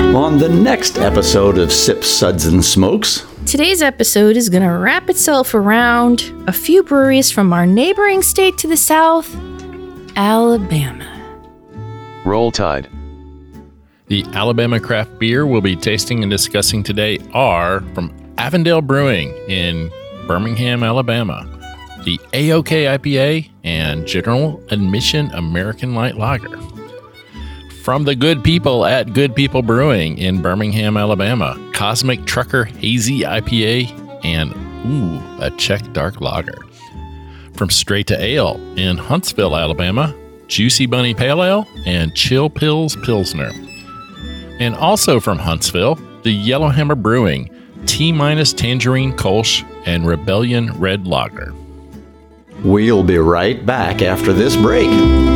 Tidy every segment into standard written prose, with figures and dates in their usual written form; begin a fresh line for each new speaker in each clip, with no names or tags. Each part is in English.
on the next episode of Sips, Suds, and Smokes.
Today's episode is going to wrap itself around a few breweries from our neighboring state to the south, Alabama.
Roll Tide.
The Alabama craft beer we'll be tasting and discussing today are from Avondale Brewing in Birmingham, Alabama, the AOK IPA and General Admission American Light Lager. From the good people at Good People Brewing in Birmingham, Alabama, Cosmic Trucker Hazy IPA and a Czech Dark Lager. From Straight to Ale in Huntsville, Alabama, Juicy Bunny Pale Ale and Chill Pills Pilsner. And also from Huntsville, the Yellowhammer Brewing, T- Tangerine Kolsch and Rebellion Red Lager.
We'll be right back after this break.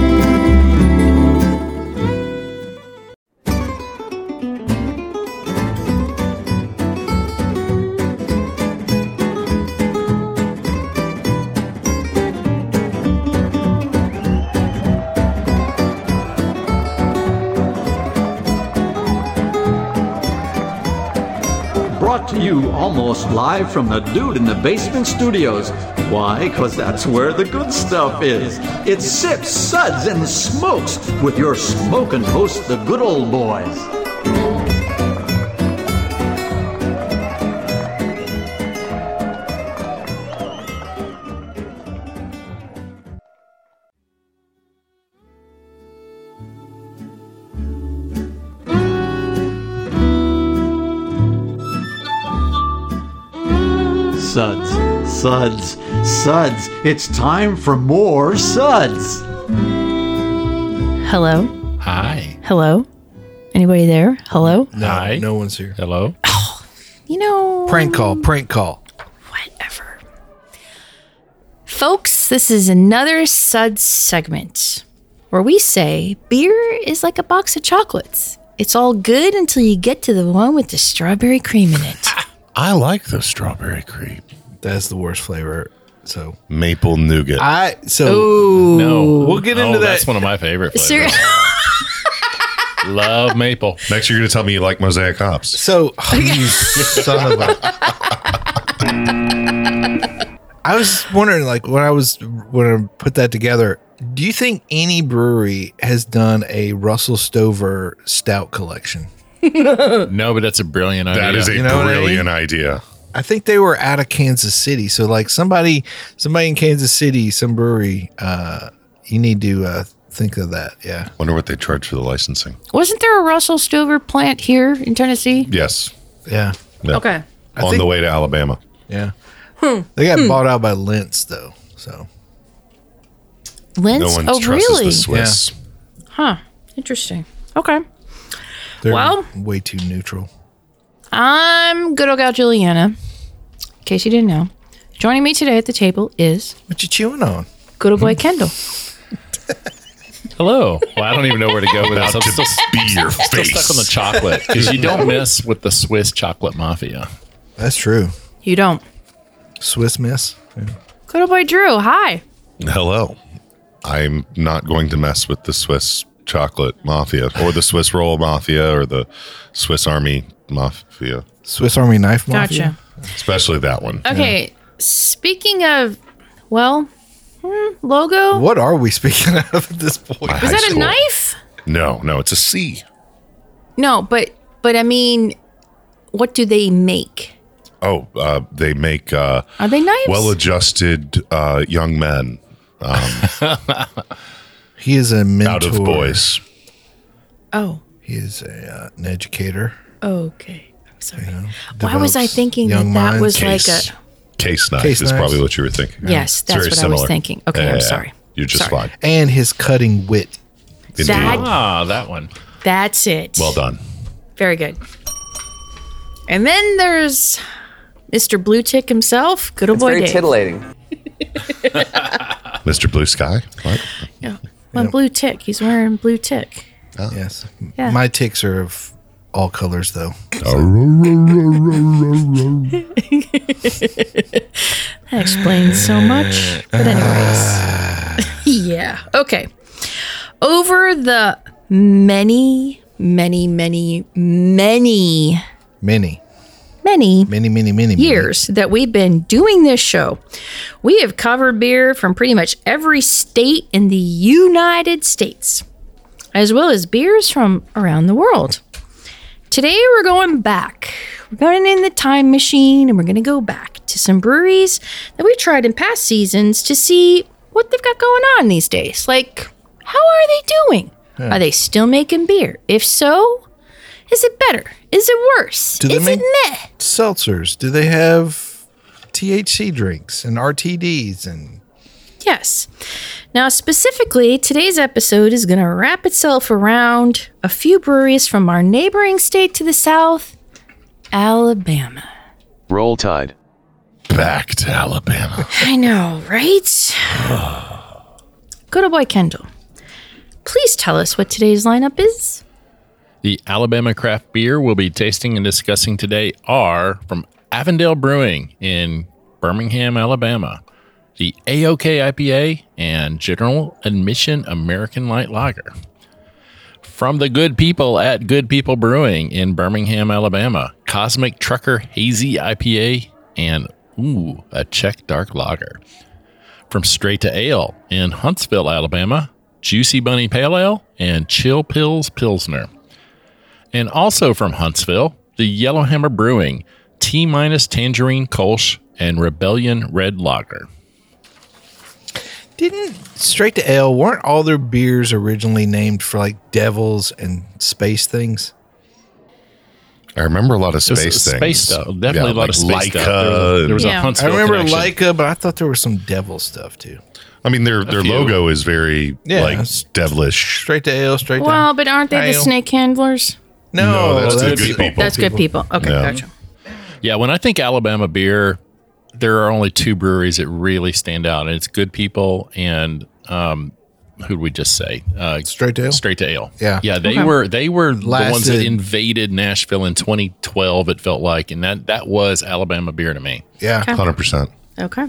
Brought to you almost live from the Dude in the Basement Studios. Why? Because that's where the good stuff is. It's Sips, Suds, and Smokes with your smoking host, the good old boys. Suds, Suds, Suds. It's time for more Suds.
Hello?
Hi.
Hello? Anybody there? Hello?
No,
Hi.
no one's here.
Hello.
You know...
Prank call.
Whatever. Folks, this is another Suds segment where we say beer is like a box of chocolates. It's all good until you get to the one with the strawberry cream in it.
I like the strawberry cream.
That's the worst flavor. So
Maple nougat.
No.
We'll get into that.
That's one of my favorite flavors.
Ser-
Love maple.
Next, you're going to tell me you like Mosaic hops.
So you son of a. I was wondering, like, when I put that together, do you think any brewery has done a Russell Stover stout collection?
No, but that's a brilliant idea.
That is a
You know what I
brilliant
mean?
idea.
I think they were out of Kansas City. So, like, somebody in Kansas City, some brewery, you need to think of that. Yeah.
Wonder what they charge for the licensing.
Wasn't there a Russell Stover plant here in Tennessee?
Yes.
Yeah.
Yeah.
Okay.
On the way to Alabama.
Yeah. They got bought out by Lentz, though. So,
Lentz?
No one
Oh,
trusts
really?
the Swiss.
Huh. Interesting. Okay.
they're
Well-
way too neutral.
I'm good old gal Juliana. In case you didn't know. Joining me today at the table is
What you chewing on?
good old boy Kendall.
Hello. Well, I don't even know where to go with this. I'm still,
Be your
still stuck on the
face.
chocolate because you don't mess with the Swiss chocolate mafia.
That's true.
You don't.
Swiss Miss. Yeah.
Good old boy Drew. Hi.
Hello. I'm not going to mess with the Swiss chocolate mafia or the Swiss roll mafia or the Swiss Army mafia,
Swiss Army knife mafia.
Gotcha.
especially that one.
Okay. Speaking of, well, logo.
What are we speaking of at this point?
Is that a knife?
No, it's a C.
No, but I mean, what do they make?
Oh, they make
Are they knives?
well-adjusted young men
He is a mentor.
out of boys.
Oh.
He is an educator.
Okay. I'm sorry.
You know,
Why was I
develops
thinking
young
that
minds.
was
Case.
like a...
Case knife
Case
is
knives.
probably what you were thinking.
Yes,
It's
that's
very
what I
similar.
was thinking. Okay, I'm sorry.
You're just
Sorry.
fine.
And his cutting wit.
Indeed.
Ah, that one.
That's it.
Well done.
Very good. And then there's Mr. Blue Tick himself. Good old
It's
boy
very
Dave.
titillating.
Mr. Blue Sky. What?
Yeah. Well, Blue Tick. He's wearing Blue Tick.
Yes.
Yeah.
My ticks are of all colors, though.
That explains so much. But anyways. Yeah. Okay. Over the many many years that we've been doing this show, we have covered beer from pretty much every state in the United States, as well as beers from around the world. Today, we're going back. We're going in the time machine, and we're going to go back to some breweries that we tried in past seasons to see what they've got going on these days. Like, how are they doing? Are they still making beer? If so, is it better? Is it worse?
Do they
Is
make
it meh?
seltzers? Do they have THC drinks and RTDs and
Yes. Now, specifically, today's episode is going to wrap itself around a few breweries from our neighboring state to the south, Alabama.
Roll Tide.
Back to Alabama.
I know, right? Good old boy Kendall. Please tell us what today's lineup is.
The Alabama craft beer we'll be tasting and discussing today are from Avondale Brewing in Birmingham, Alabama, the AOK IPA and General Admission American Light Lager. From the good people at Good People Brewing in Birmingham, Alabama, Cosmic Trucker Hazy IPA and a Czech Dark Lager. From Straight to Ale in Huntsville, Alabama, Juicy Bunny Pale Ale and Chill Pills Pilsner. And also from Huntsville, the Yellowhammer Brewing, T- Tangerine Kolsch and Rebellion Red Lager.
didn't Straight to Ale, weren't all their beers originally named for like devils and space things?
I remember a lot of
It was
space things.
space stuff. Definitely a lot of space stuff.
Leica.
There was
Yeah.
a Huntsville
I remember
connection.
Leica, but I thought there was some devil stuff too.
I mean, their
few.
logo is very like
it's
devilish.
Straight to Ale, straight to
Well, but aren't they the
Ale.
snake handlers?
No, that's the good people.
That's good people. Okay,
Yeah.
gotcha.
Yeah, when I think Alabama beer, there are only two breweries that really stand out, and it's Good People and who'd we just say?
Straight to Ale?
Straight to Ale.
Yeah.
yeah. They were the ones that
Lasted.
invaded Nashville in 2012. It felt like, and that was Alabama beer to me.
Yeah.
100%.
Okay.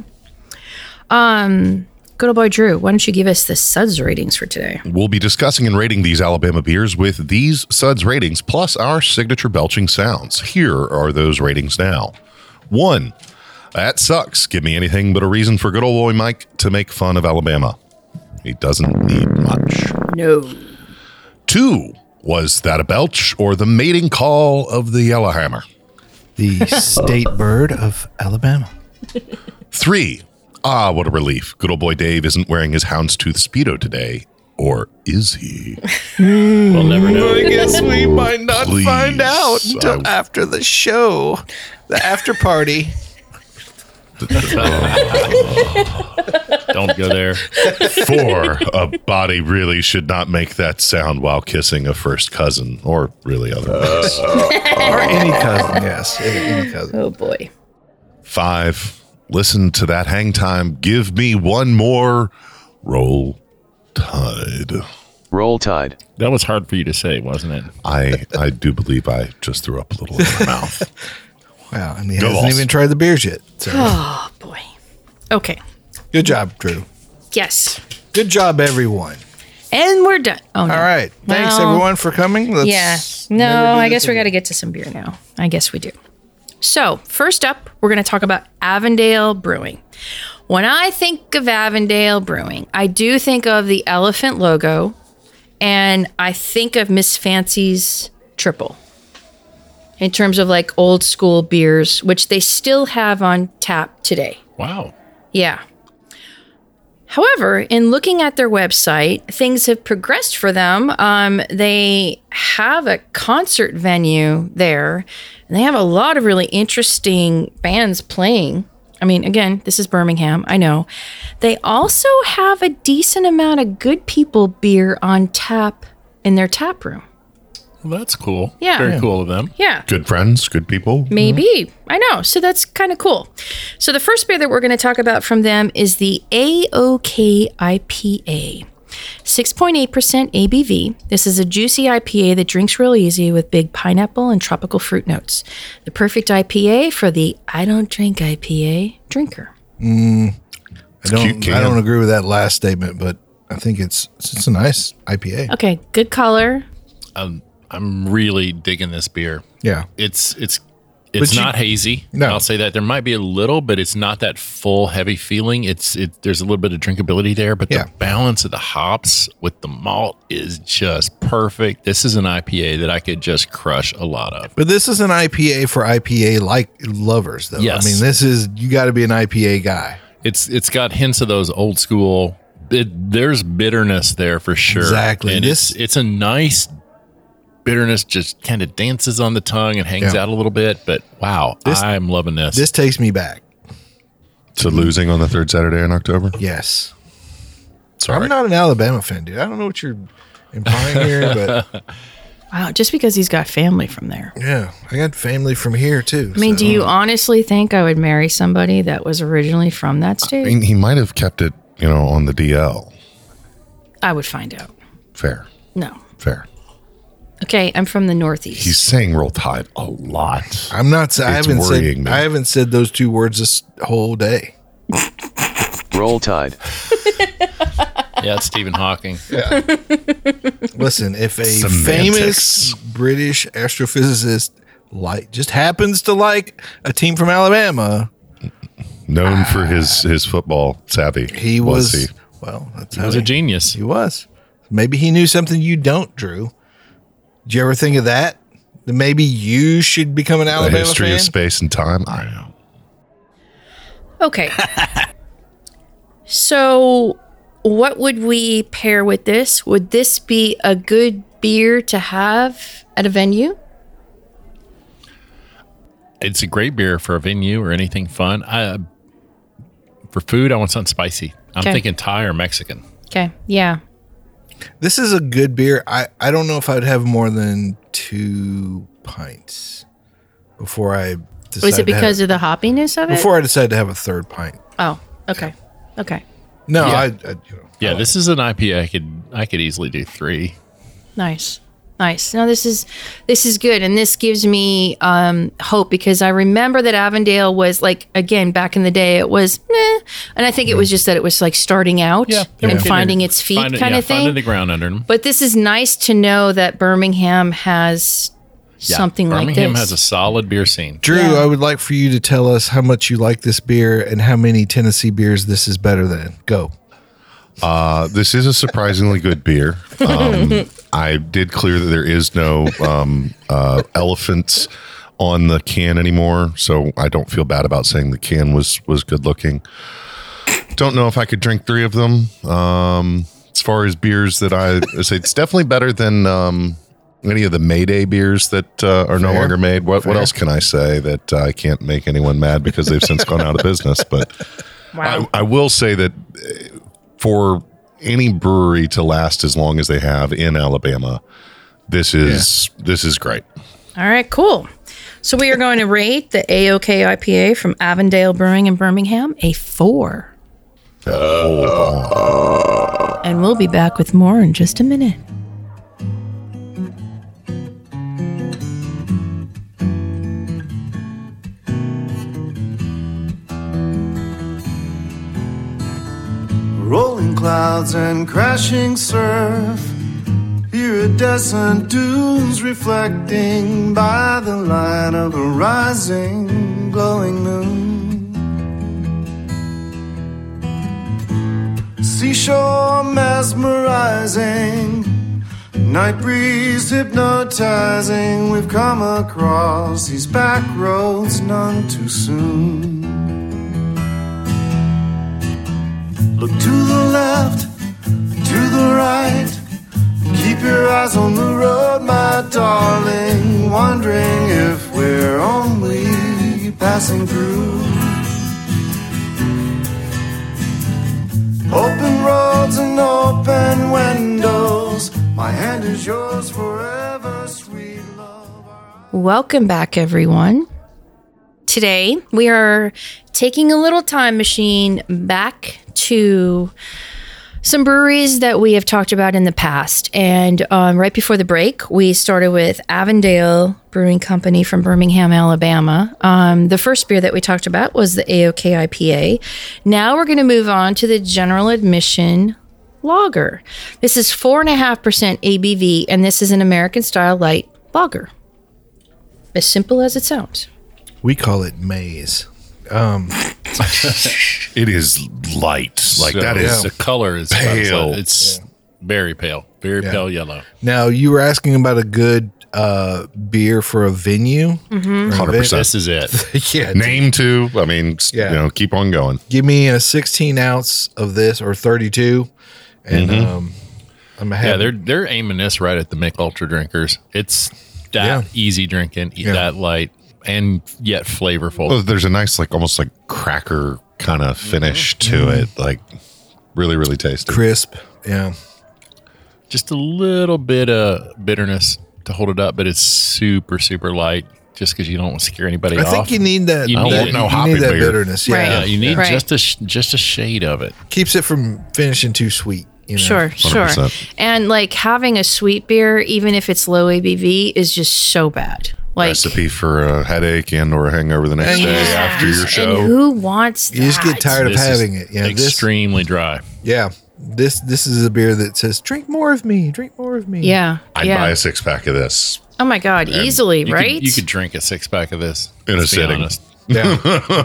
Good old boy Drew, why don't you give us the Suds ratings for today?
We'll be discussing and rating these Alabama beers with these Suds ratings, plus our signature belching sounds. Here are those ratings now. 1, that sucks. Give me anything but a reason for good old boy Mike to make fun of Alabama. He doesn't need much.
No.
2, was that a belch or the mating call of the Yellowhammer?
The state bird of Alabama.
3, what a relief. Good old boy Dave isn't wearing his houndstooth Speedo today. Or is he?
We'll never know.
I guess we might not
Please,
find out
I-
until after the show, the after party.
Don't go there.
4, a body really should not make that sound while kissing a first cousin, or really otherwise.
Or any cousin, yes. Any cousin.
Oh boy.
5, listen to that hang time. Give me one more. Roll Tide.
Roll Tide.
That was hard for you to say, wasn't it?
I do believe I just threw up a little in my mouth.
Wow, and he
Go
hasn't
Vols.
even tried the beers yet. So
Oh boy. Okay.
good job, Drew.
Yes.
Good job, everyone.
And we're done. Oh, no.
All right. Thanks,
Well,
everyone, for coming. Let's
Yeah. No,
never do
I
this
guess we
again.
got to get to some beer now. I guess we do. So, first up, we're going to talk about Avondale Brewing. When I think of Avondale Brewing, I do think of the elephant logo, and I think of Miss Fancy's Triple in terms of like old school beers, which they still have on tap today.
Wow.
Yeah. However, in looking at their website, things have progressed for them. They have a concert venue there, and they have a lot of really interesting bands playing. I mean, again, this is Birmingham, I know. They also have a decent amount of Good People beer on tap in their tap room.
Well, that's cool.
Yeah.
Very cool of them.
Yeah.
Good friends, good people.
Maybe. I know. So that's kind of cool. So the first beer that we're going to talk about from them is the AOK IPA. 6.8% ABV. This is a juicy IPA that drinks real easy with big pineapple and tropical fruit notes. The perfect IPA for the I don't drink IPA drinker.
I
Cute can.
don't agree with that last statement, but I think it's a nice IPA.
Okay, good color.
I I'm really digging this beer.
Yeah.
It's
But
not hazy.
No.
I'll say that. There might be a little, but it's not that full, heavy feeling. There's a little bit of drinkability there, but
Yeah.
the balance of the hops with the malt is just perfect. This is an IPA that I could just crush a lot of.
But this is an IPA for IPA like lovers, though.
Yes.
I mean, you got to be an IPA guy.
It's got hints of those old school. There's bitterness there for sure.
Exactly.
And it's a nice bitterness, just kind of dances on the tongue and hangs
Yeah.
out a little bit. But wow, I'm loving this.
This takes me back.
To losing on the third Saturday in October.
Yes.
Sorry.
I'm not an Alabama fan, dude. I don't know what you're implying here, but
Wow, just because he's got family from there.
yeah, I got family from here too.
I mean, do you honestly think I would marry somebody that was originally from that
I
state?
mean, he might have kept it, on the DL.
I would find out.
Fair.
No.
Fair.
Okay, I'm from the Northeast.
He's saying Roll Tide a lot.
I'm not. I
It's
haven't
worrying
said.
me.
I haven't said those two words this whole day.
Roll Tide.
Yeah, it's Stephen Hawking.
Listen, if a
Semantics.
famous British astrophysicist just happens to like a team from Alabama,
Known for his football savvy.
he was. Well, that's
He
how
was a genius.
He was. Maybe he knew something you don't, Drew. Did you ever think of that? That maybe you should become an
The
Alabama
history
fan?
of space and time. I know.
Okay. So, what would we pair with this? Would this be a good beer to have at a venue?
It's a great beer for a venue or anything fun. For food, I want something spicy. I'm
Okay.
thinking Thai or Mexican.
Okay. Yeah.
This is a good beer. I don't know if I'd have more than 2 pints before I decide
Was it because of the hoppiness of it?
before I decide to have a third pint.
Oh, okay. Okay.
No,
Yeah.
I
This is an IPA. I could easily do 3.
Nice. Nice. No, this is good. And this gives me hope because I remember that Avondale was like, again, back in the day, it was meh. And I think it was just that it was like starting out and finding its feet kind of
Finding
thing.
the ground under them.
But this is nice to know that Birmingham has something like this.
Birmingham has a solid beer scene.
Drew,
Yeah.
I would like for you to tell us how much you like this beer and how many Tennessee beers this is better than. Go.
This is a surprisingly good beer. I did clear that there is no elephants on the can anymore, so I don't feel bad about saying the can was good looking. Don't know if I could drink 3 of them. As far as beers that I say, it's definitely better than any of the Mayday beers that are no
Fair.
longer made. What
Fair.
else can I say that I can't make anyone mad because they've since gone out of business? But
Wow.
I will say that for any brewery to last as long as they have in Alabama, this is great.
All right, cool. So we are going to rate the AOK IPA from Avondale Brewing in Birmingham a 4. And we'll be back with more in just a minute.
Rolling clouds and crashing surf. Iridescent dunes reflecting by the light of the rising, glowing moon. Seashore mesmerizing, night breeze hypnotizing. We've come across these back roads none too soon. Look to the left, to the right. Keep your eyes on the road, my darling. Wondering if we're only passing through. Open roads and open windows. My hand is yours forever, sweet love.
Welcome back, everyone. Today, we are taking a little time machine back to some breweries that we have talked about in the past. And right before the break, we started with Avondale Brewing Company from Birmingham, Alabama. The first beer that we talked about was the AOK IPA. Now we're going to move on to the general admission Lager. This is 4.5% ABV, and this is an American style light lager. As simple as it sounds.
We call it maize.
It is light. Like
So,
that is
the color is
pale.
It's very pale, very pale yellow.
Now, you were asking about a good beer for a venue.
Mm-hmm.
100%.
This is it.
Yeah.
Name two. I mean,
Yeah.
keep on going.
Give me a 16 ounce of this or 32, and I'm
Yeah,
ahead.
they're aiming this right at the Mick Ultra drinkers. It's that
Yeah.
easy drinking, that light, and yet flavorful.
Well, there's a nice, like almost like cracker kind of finish to it. Like really, really tasty.
Crisp. Yeah.
Just a little bit of bitterness to hold it up, but it's super, super light. Just because you don't want to scare anybody
I
off.
think you need that.
You need
that,
it.
No
you
hoppy
need that
beer.
bitterness. Yeah.
Right.
Yeah, you need
Right.
just a shade of it.
Keeps it from finishing too sweet. You know?
Sure, sure.
100%.
And like having a sweet beer, even if it's low ABV, is just so bad. Like,
Recipe for a headache and or a hangover the next
And
day
yeah.
after your
And
show.
who wants that?
You just get tired of
This is
having it. Yeah.
extremely dry.
Yeah. This is a beer that says, "Drink more of me. Drink more of me."
Yeah.
I'd
yeah.
buy a 6-pack of this
Oh my God, easily,
You
right?
you could drink a 6-pack of this
in a
let's be
sitting.
honest.
Yeah.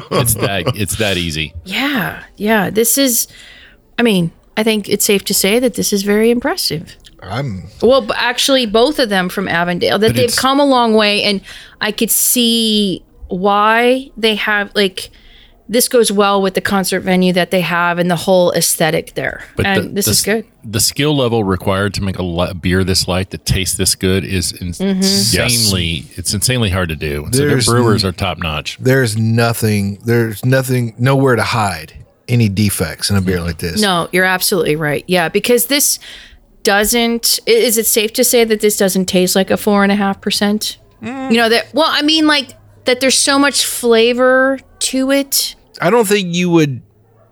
It's that easy.
Yeah, yeah. This is, I mean, I think it's safe to say that this is very impressive. Well, actually, both of them from Avondale, that they've
it's-
come a long way, and I could see why they have, like, this goes well with the concert venue that they have and the whole aesthetic there. And this is good.
The skill level required to make a beer this light that tastes this good is insanely. It's insanely hard to do. So their
There's
brewers are top notch.
There's nothing, nowhere to hide any defects in a beer like this.
No, you're absolutely right. Yeah, because this doesn't. Is it safe to say that this doesn't taste like a 4.5%? You know that. Well, I mean, like that. There's so much flavor to it.
I don't think you would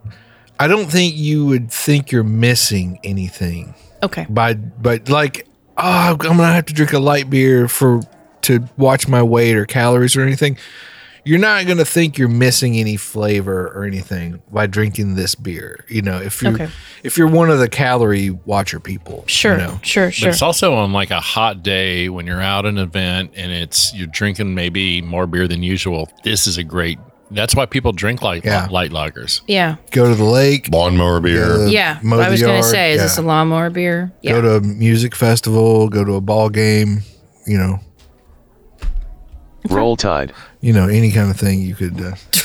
think you're missing anything
Okay.
but like, I'm gonna have to drink a light beer to watch my weight or calories or anything. You're not gonna think you're missing any flavor or anything by drinking this beer. You know, if you're one of the calorie watcher people.
Sure.
You know?
Sure.
But
Sure.
it's also on like a hot day when you're out at an event and you're drinking maybe more beer than usual. This is a great. That's why people drink light lagers.
Yeah.
Go to the lake.
Lawnmower beer.
Yeah.
mow
What I
the
was going to
yard,
say is
yeah.
this a lawnmower beer? Yeah.
Go to a music festival. Go to a ball game. You know.
Roll Tide.
Any kind of thing you could.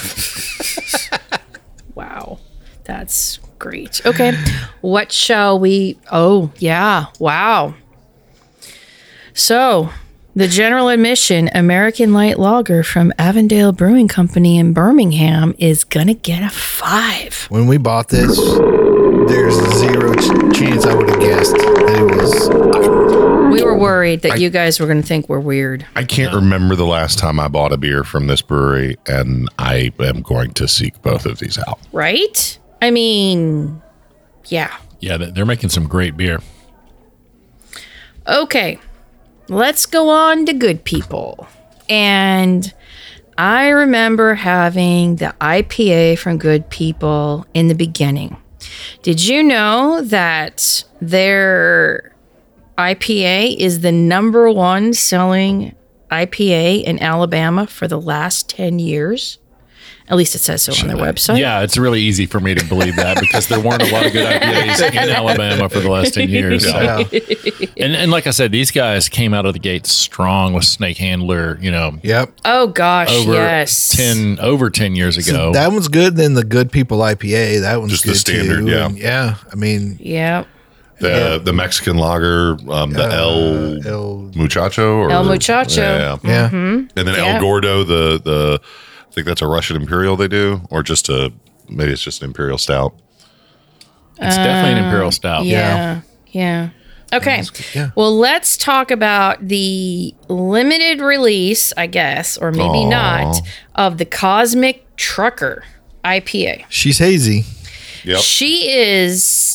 Wow. That's great. Okay. What shall we? Oh, yeah. Wow. So, the general admission American Light Lager from Avondale Brewing Company in Birmingham is going to get a 5.
When we bought this, there's zero chance I would have guessed that it was.
We were worried that you guys were going to think we're weird.
I can't remember the last time I bought a beer from this brewery, and I am going to seek both of these out.
Right? I mean, yeah.
Yeah, they're making some great beer.
Okay, let's go on to Good People. And I remember having the IPA from Good People in the beginning. Did you know that their IPA is the number one selling IPA in Alabama for the last 10 years? At least it says so on their website.
Yeah, it's really easy for me to believe that because there weren't a lot of good IPAs in Alabama for the last 10 years. So. And like I said, these guys came out of the gate strong with Snake Handler,
Yep.
Oh gosh,
over
yes.
10 years ago.
That one's good. Then the Good People IPA. That one's
Just the
good
standard,
too.
yeah.
And yeah. I mean,
Yep.
The Mexican lager, the El Muchacho. Or,
El Muchacho.
Yeah.
yeah.
And then
Yeah.
El Gordo, the I think that's a Russian Imperial they do, or maybe it's just an Imperial Stout.
It's definitely an Imperial Stout.
Yeah. Okay.
Yeah.
Well, let's talk about the limited release, I guess, or maybe not, of the Cosmic Trucker IPA.
She's hazy.
Yep.
She is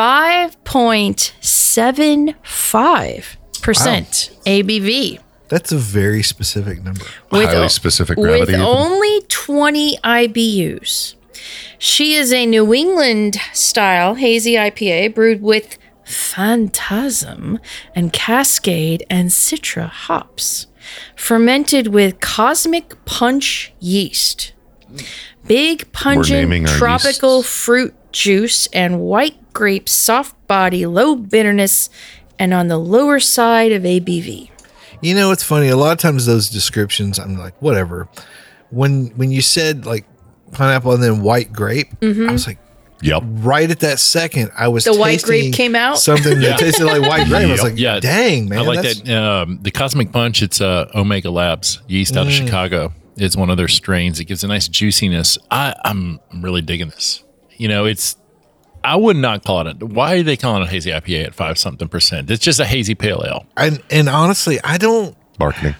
5.75% ABV.
That's a very specific number.
With
Highly specific
with
gravity.
only 20 IBUs. She is a New England style hazy IPA brewed with Phantasm and Cascade and Citra hops, fermented with Cosmic Punch yeast. Big
naming
pungent
our
tropical
yeasts.
fruit juice and white grape soft body, low bitterness, and on the lower side of ABV.
You know, it's funny. A lot of times those descriptions, I'm like, whatever. When you said like pineapple and then white grape, I was like,
Yep.
right at that second, I was
The white
tasting
grape came out?
something that tasted like white grape. I was like,
Yeah.
dang, man.
I like
that's-
that. The Cosmic Punch, it's Omega Labs yeast out of Chicago. It's one of their strains. It gives a nice juiciness. I'm really digging this. You know, I would not call it why are they calling it a hazy IPA at 5-something%? It's just a hazy pale ale.
And honestly, I don't
Marketing.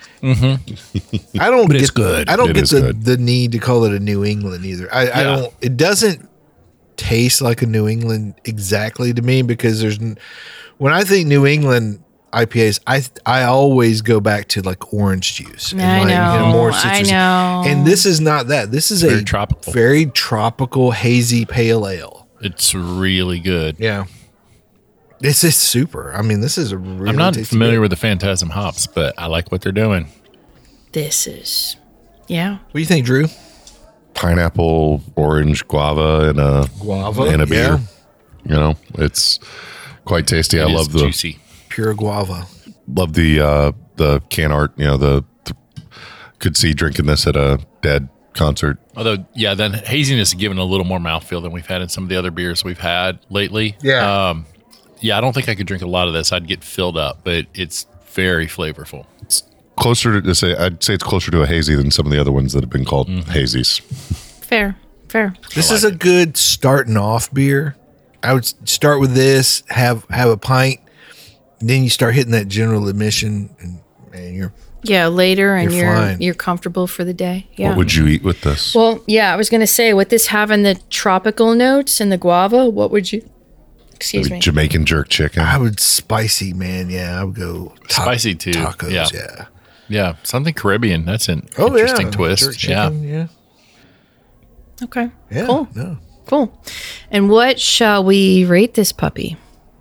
get
it's good.
I don't
It
get
is good.
the need to call it a New England either. I don't. It doesn't taste like a New England exactly to me because when I think New England IPAs, I always go back to like orange juice. And
I
like,
know,
more
I
citrus.
know.
And this is not that. This is
Very
a
tropical.
very tropical hazy pale ale.
It's really good.
Yeah. This is super. I mean, this is a really
I'm not
tasty
familiar
beer.
with the Phantasm hops, but I like what they're doing.
This is, yeah.
What do you think, Drew?
Pineapple, orange, guava, and a
Guava,
and a beer.
yeah.
You know, it's quite tasty. I
It is
love the
juicy.
Pure guava.
the can art. You know, the could see drinking this at a Dead concert.
Although, yeah, then haziness is given a little more mouthfeel than we've had in some of the other beers we've had lately.
Yeah.
Yeah, I don't think I could drink a lot of this. I'd get filled up, but it's very flavorful.
Closer to say, I'd say it's closer to a hazy than some of the other ones that have been called hazies.
Fair.
This is a good starting off beer. I would start with this, have a pint, then you start hitting that general admission, and man, you're
Yeah, later, and
You're fine.
you're comfortable for the day. Yeah.
What would you eat with this?
Well, yeah, I was going to say, with this having the tropical notes and the guava, what would you? Excuse me.
Jamaican jerk chicken.
I would spicy, man. Yeah, I would go
Spicy, too.
Tacos,
Yeah.
yeah.
Yeah, something Caribbean. That's an
Oh,
interesting
yeah.
twist.
Jerk
Yeah.
chicken, yeah.
Okay.
Yeah.
Cool.
No.
Cool. And what shall we rate this puppy?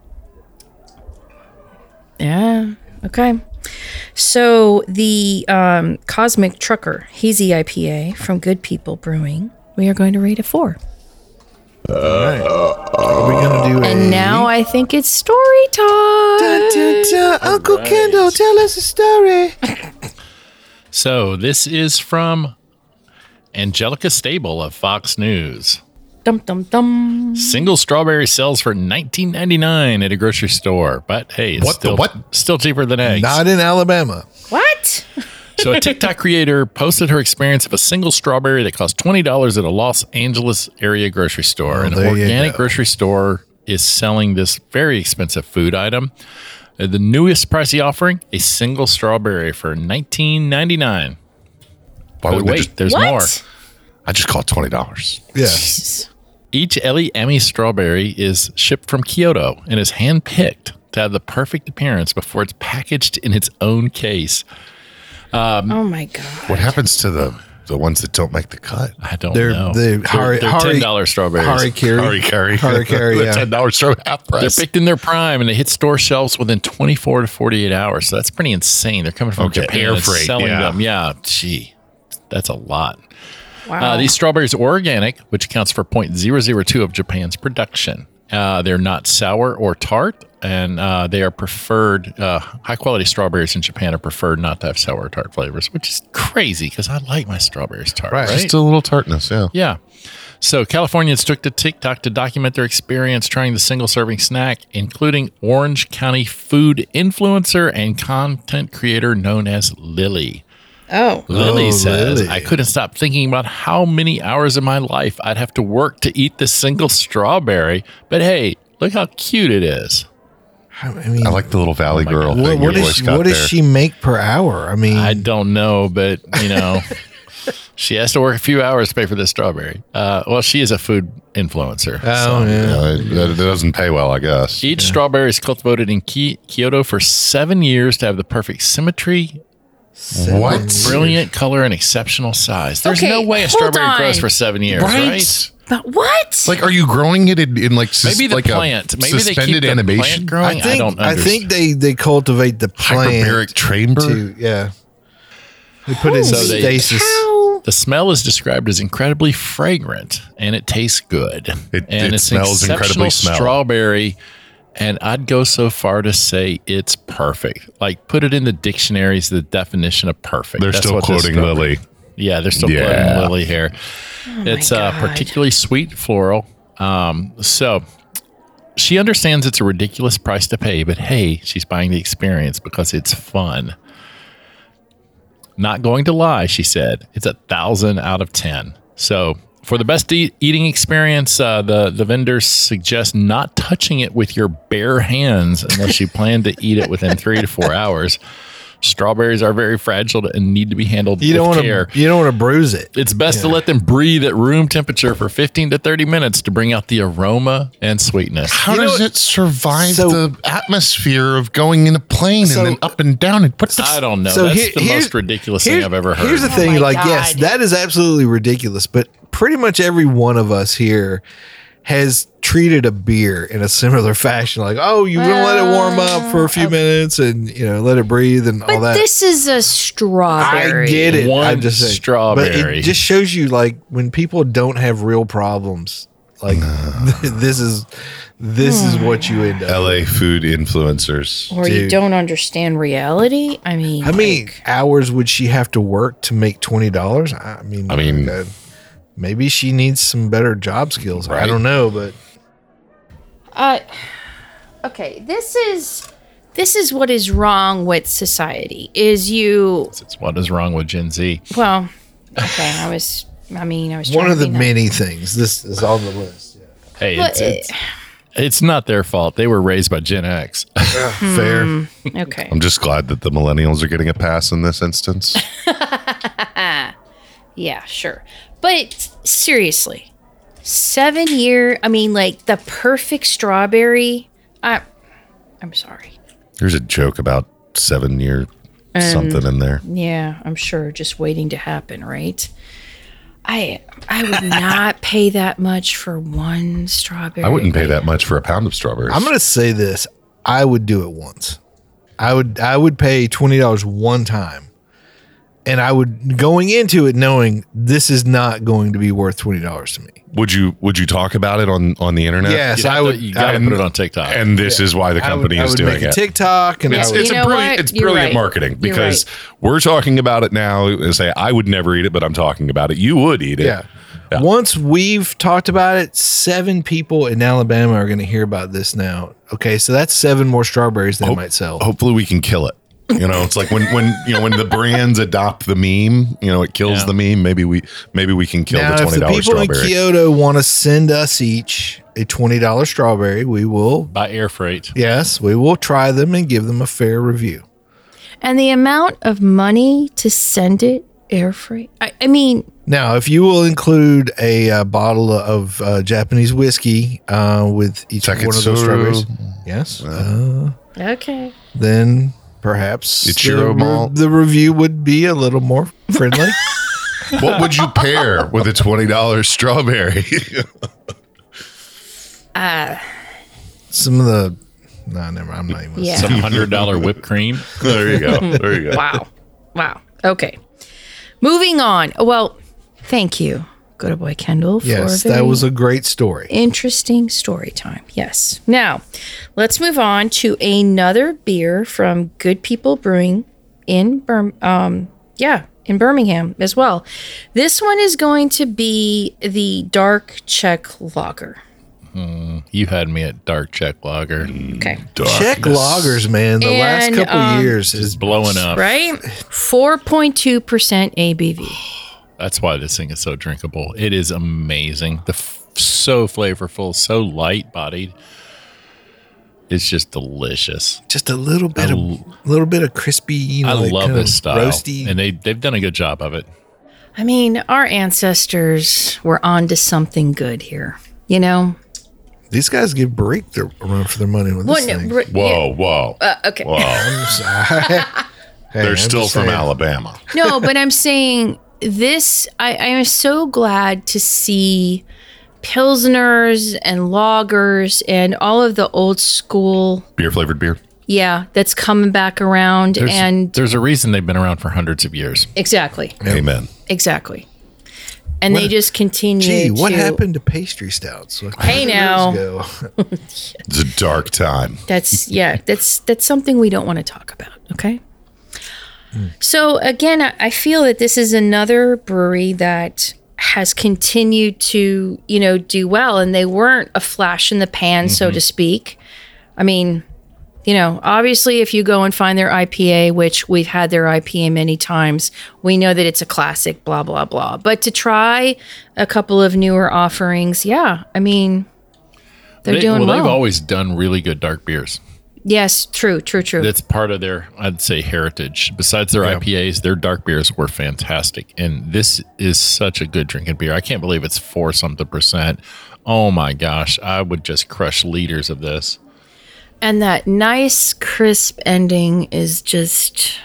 Yeah. Okay. So the Cosmic Trucker Hazy IPA from Good People Brewing, we are going to rate a 4.
All right. Are we gonna do
And now I think it's story time.
Uncle Kendall, tell us a story.
So this is from Angelica Stable of Fox News.
Dum dum dum.
Single strawberry sells for $19.99 at a grocery store, but hey, it's
What the
still,
what?
still cheaper than eggs.
Not in Alabama.
What?
So a TikTok creator posted her experience of a single strawberry that cost $20 at a Los Angeles area grocery store. An
there you
organic
go.
grocery store is selling this very expensive food item. The newest pricey offering, a single strawberry for $19.99.
Why
But
would they
wait,
just,
there's
What?
more.
I just call it $20.
Yeah.
Each Ellie Emmy strawberry is shipped from Kyoto and is hand-picked to have the perfect appearance before it's packaged in its own case.
Oh my god.
What happens to the ones that don't make the cut?
I don't
They're
know.
the
They're $10 strawberries.
Harikari,
The
yeah.
$10 strawberry half
They're
price.
picked in their prime and they hit store shelves within 24 to 48 hours. So that's pretty insane. They're coming from
Okay,
Japan
air
and
freight,
selling
yeah.
them. Yeah, gee, that's a lot.
Wow.
These strawberries are organic, which accounts for 0.002 of Japan's production. They're not sour or tart, and they are preferred. High quality strawberries in Japan are preferred not to have sour or tart flavors, which is crazy because I like my strawberries tart.
Right.
Right?
Just a little tartness, yeah.
Yeah. So Californians took to TikTok to document their experience trying the single serving snack, including Orange County food influencer and content creator known as Lily.
Oh.
Lily says,
Lily.
I couldn't stop thinking about how many hours of my life I'd have to work to eat this single strawberry. But hey, look how cute it is.
I mean,
I like the little Valley girl
what,
thing
what,
your
is,
voice got
what
there.
does she make per hour? I mean,
I don't know, but you know, she has to work a few hours to pay for this strawberry. Well, she is a food influencer.
oh, yeah.
It doesn't pay well, I guess.
Each strawberry is cultivated in Kyoto for 7 years to have the perfect symmetry,
What?
Brilliant color and exceptional size. There's
Okay,
no way a
hold
strawberry
on.
grows for 7 years, right?
But what?
Like, are you growing it in like
Maybe the
like
plant.
a
Maybe they keep
suspended
the
animation?
plant growing. I don't
I
understand.
think they cultivate the plant
Hyperbaric chamber.
to They put it in
So they-
stasis.
How?
The smell is described as incredibly fragrant, and it tastes good.
It
and
smells incredibly
exceptional
smell.
strawberry. And I'd go so far to say it's perfect. Like, put it in the dictionaries, the definition of perfect.
They're
That's
still
what this
quoting
strawberry-
Lily.
Yeah, they're still
Yeah.
quoting Lily here. It's
God.
particularly sweet floral. So she understands it's a ridiculous price to pay, but hey, she's buying the experience because it's fun. Not going to lie, she said. It's 1,000 out of 10. So for the best eating experience, the vendors suggest not touching it with your bare hands unless you plan to eat it within 3 to 4 hours. Strawberries are very fragile and need to be handled
You don't
with
want
care.
to. You don't want to bruise it.
It's best to let them breathe at room temperature for 15 to 30 minutes to bring out the aroma and sweetness.
How
You know
does
what?
it survive
So-
the atmosphere of going in a plane
So-
and then up and down? And what the
I don't know.
So
That's
here-
the
here's-
most ridiculous thing I've ever heard.
Here's the thing,
my
like, yes,
God.
that is absolutely ridiculous, but pretty much every one of us here has treated a beer in a similar fashion. Like, oh, you're gonna let it warm up for a few minutes and let it breathe and all
But
that.
this is a strawberry.
I get it.
One
I'm just saying.
strawberry.
But it just shows you, like, when people don't have real problems, like this is what you end up.
LA food influencers.
Or you
Dude.
don't understand reality. I mean,
How many hours would she have to work to make $20? I mean, God, maybe she needs some better job skills. I
Right.
don't know, but
okay, this is what is wrong with society. Is you
It's what is wrong with Gen Z.
well? Okay, I was
one
trying
of
to
the
be nice.
many things. This is on the list.
Hey,
But,
it's not their fault. They were raised by Gen X.
Fair.
okay,
I'm just glad that the millennials are getting a pass in this instance.
yeah, sure. But seriously, 7 year. I mean, like the perfect strawberry. I'm sorry.
There's a joke about 7-year something in there.
Yeah, I'm sure. Just waiting to happen, right? I would not pay that much for one strawberry.
I wouldn't pay that much for a pound of strawberries.
I'm going to say this. I would do it once. I would pay $20 one time. And I would going into it knowing this is not going to be worth $20 to me.
Would you talk about it on the internet?
Yes,
You
I
have
would.
to- You got to
and-
put it on TikTok.
And this is why the company
I
is
would
doing
make a
it.
TikTok and
Yes,
I would,
It's
You
a
know
brilliant,
what?
it's
You're
brilliant
right.
marketing
You're
because
right.
we're talking about it now and say I would never eat it, but I'm talking about it. You would eat it.
yeah.
Yeah.
Once we've talked about it, 7 people in Alabama are going to hear about this now. Okay, so that's 7 more strawberries they might sell.
Hopefully we can kill it. It's like when the brands adopt the meme, it kills
Yeah.
the meme. Maybe we can kill
Now,
the
if the
$20
people in
strawberry.
Kyoto want to send us each a $20 strawberry, we will.
By air freight.
Yes, we will try them and give them a fair review.
And the amount of money to send it air freight. I mean,
Now, if you will include a bottle of Japanese whiskey with each one of those
Taketsuru.
strawberries, yes,
okay.
then perhaps
Ichiro malt.
the review would be a little more friendly.
What would you pair with a $20 strawberry?
Some of the never. I'm not even.
Yeah.
Some $100 whipped cream.
There you go. There you go.
Wow. Wow. Okay. Moving on. Well, thank you, Good Boy Kendall, for
Yes,
a very
that was a great story.
interesting story time. Yes. Now, let's move on to another beer from Good People Brewing in in Birmingham as well. This one is going to be the Dark Czech Lager.
You had me at dark Czech lager.
Okay.
Czech lagers, man, the last
And,
couple years is
Blowing up.
Right? 4.2% ABV.
That's why this thing is so drinkable. It is amazing. So flavorful, so light bodied. It's just delicious.
just a little bit of crispy.
I
like
love
kind of
this style.
roasty.
And they've done a good job of it.
I mean, our ancestors were onto something good here.
These guys give Barrique a run for their money with this thing.
Whoa, whoa.
Okay.
Whoa. They're
I'm
still
just
from
saying.
Alabama.
No, but I'm saying this, I am so glad to see Pilsners and lagers and all of the old school,
Beer flavored beer.
yeah, that's coming back around. And
There's a reason they've been around for hundreds of years.
exactly,
Amen.
exactly. And they just continue
Gee, what
to-
happened to pastry stouts? Like
Hey,
100
now.
years ago?
It's a dark time.
That's something we don't want to talk about, okay? So again, I feel that this is another brewery that has continued to, do well, and they weren't a flash in the pan, so to speak. I mean, obviously if you go and find their IPA, which we've had their IPA many times, we know that it's a classic, blah, blah, blah. But to try a couple of newer offerings, yeah, I mean, they're doing well.
They've always done really good dark beers.
Yes, true.
That's part of their, I'd say, heritage. Besides their IPAs, their dark beers were fantastic. And this is such a good drinking beer. I can't believe it's 4-something%. Oh my gosh. I would just crush liters of this.
And that nice crisp ending is just,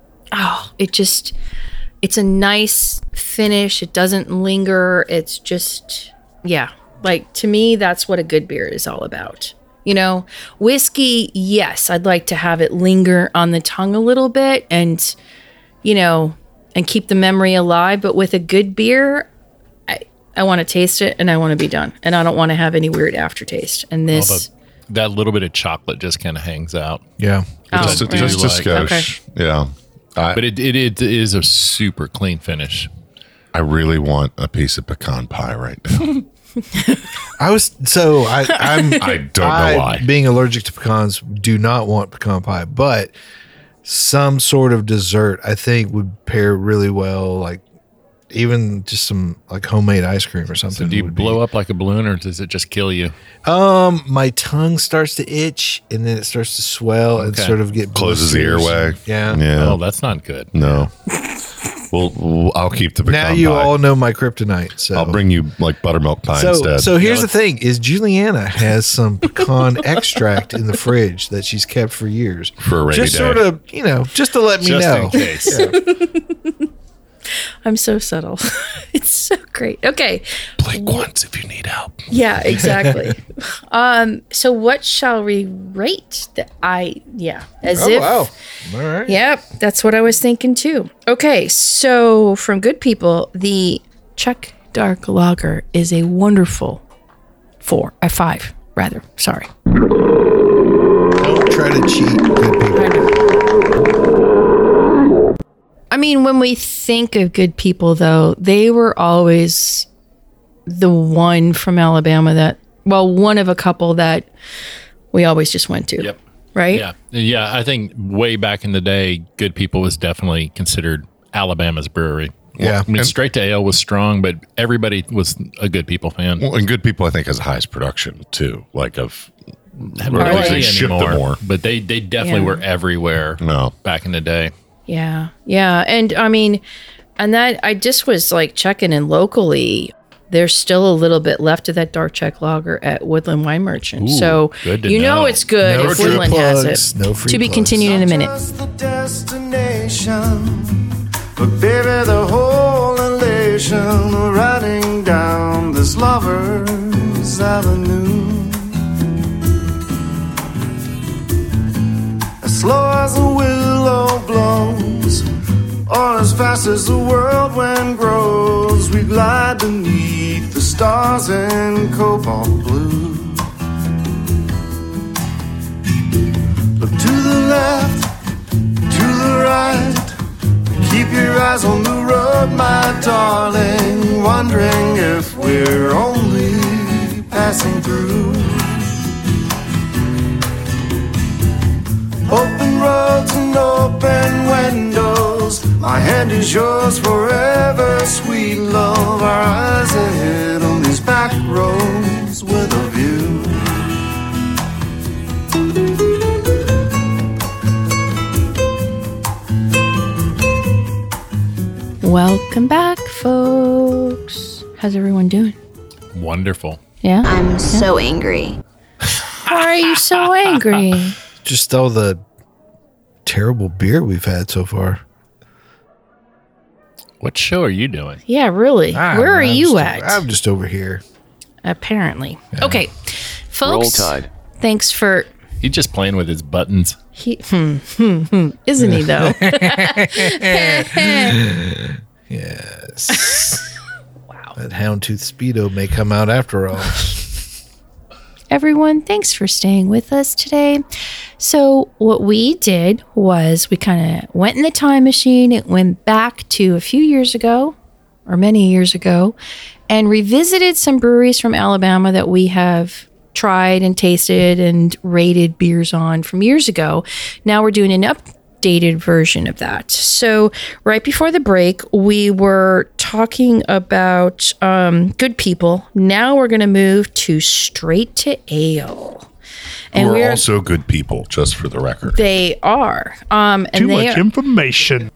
it's a nice finish. It doesn't linger. It's just, yeah. Like, to me, that's what a good beer is all about. Whiskey, yes, I'd like to have it linger on the tongue a little bit and, and keep the memory alive. But with a good beer, I want to taste it and I want to be done. And I don't want to have any weird aftertaste. And this...
That little bit of chocolate just kind of hangs out.
Yeah.
Just a skosh.
Okay.
Yeah.
But it is a super clean finish.
I really want a piece of pecan pie right now.
I'm
I don't know why.
Being allergic to pecans, do not want pecan pie, but some sort of dessert I think would pair really well, like even just some like homemade ice cream or something.
So do you blow up like a balloon or does it just kill you?
My tongue starts to itch and then it starts to swell and sort of get
Closes the
blisters.
airway.
Yeah.
Yeah.
Oh, that's not good.
No. Well, I'll keep the pecan
Now you
pie.
all know my kryptonite. So
I'll bring you like buttermilk pie instead.
So here's the thing: is Juliana has some pecan extract in the fridge that she's kept for years
For a rainy
just
day.
sort of, just to let me
Just
know.
in case.
I'm so subtle. It's so great. Okay.
Blink once if you need help.
Yeah, exactly. So what shall we rate?
Wow! All right.
Yep, that's what I was thinking too. Okay, so from Good People, the Czech Dark Lager is a wonderful 5, rather. Sorry.
Don't try to cheat, good people.
I mean, when we think of Good People, though, they were always the one from Alabama one of a couple that we always just went to.
Yep.
Right?
Yeah. I think way back in the day, Good People was definitely considered Alabama's brewery.
Yeah.
I mean, Straight to Ale was strong, but everybody was a Good People fan.
Well, and Good People, I think, has the highest production too. Like of
Haven't
or at
really
least they
seen
ship them
anymore,
more.
but they definitely
Yeah.
were everywhere
No.
back in the day.
Yeah. And I mean, and that I just was like checking in locally. There's still a little bit left of that dark Czech lager at Woodland Wine Merchant.
Ooh,
so
good to
you know
know.
it's good
No
if
free
Woodland
plugs,
has it.
no free
to be
plugs.
continued in a minute.
Just the destination, but baby, the whole elation of riding down this lover's avenue. As slow as a willow blows, or as fast as the whirlwind grows, we glide beneath the stars in cobalt blue. Look to the left, to the right, keep your eyes on the road, my darling, wondering if we're only passing through. Open roads and open windows, my hand is yours forever, sweet love. Our eyes ahead on these back roads with a view.
Welcome back, folks. How's everyone doing?
Wonderful.
Yeah?
I'm so angry.
Why are you so angry?
Just all the terrible beer we've had so far.
What show are you doing?
Yeah, really. Where are you at?
I'm just over here.
Apparently. Okay,
Roll
folks.
Tide.
Thanks for.
He's just playing with his buttons.
Isn't he though?
Yes. Wow. That Houndtooth Speedo may come out after all.
Everyone, thanks for staying with us today. So what we did was we kind of went in the time machine. It went back to a few years ago, or many years ago, and revisited some breweries from Alabama that we have tried and tasted and rated beers on from years ago. Now we're doing an updated version of that. So right before the break, we were talking about Good People. Now we're going to move to Straight to Ale. And
We're also good people, just for the record.
They are. And
Too
they
much
are,
information.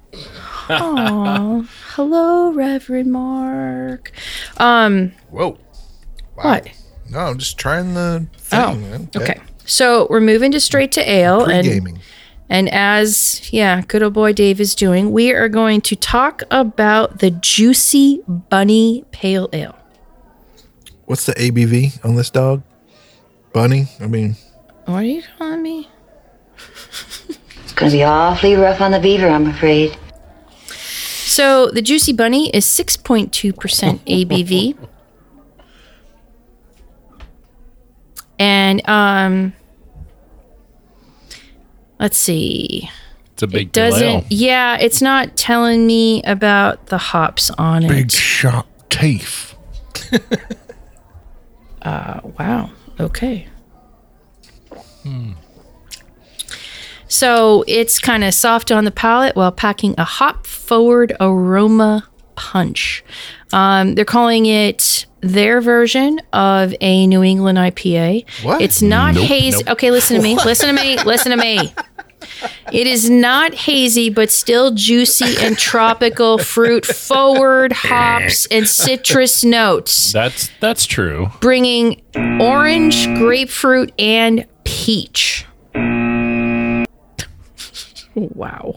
hello, Reverend Mark.
Whoa.
What?
No, I'm just trying the thing.
Oh,
man.
okay. So we're moving to Straight to Ale.
Pre-gaming.
And as, good old boy Dave is doing, we are going to talk about the Juicy Bunny Pale Ale.
What's the ABV on this dog? Bunny? I mean,
What are you calling me?
It's going to be awfully rough on the beaver, I'm afraid.
So the Juicy Bunny is 6.2% ABV. And let's see.
It's a big
It doesn't.
ale.
Yeah, it's not telling me about the hops on
big
it.
shot teeth.
Wow. Okay. So it's kind of soft on the palate while packing a hop-forward aroma punch. They're calling it their version of a New England IPA.
What?
It's not hazy. Okay, listen to me. Listen to me. Listen to me. It is not hazy, but still juicy and tropical fruit forward hops and citrus notes,
That's true.
bringing orange, grapefruit, and peach. Wow.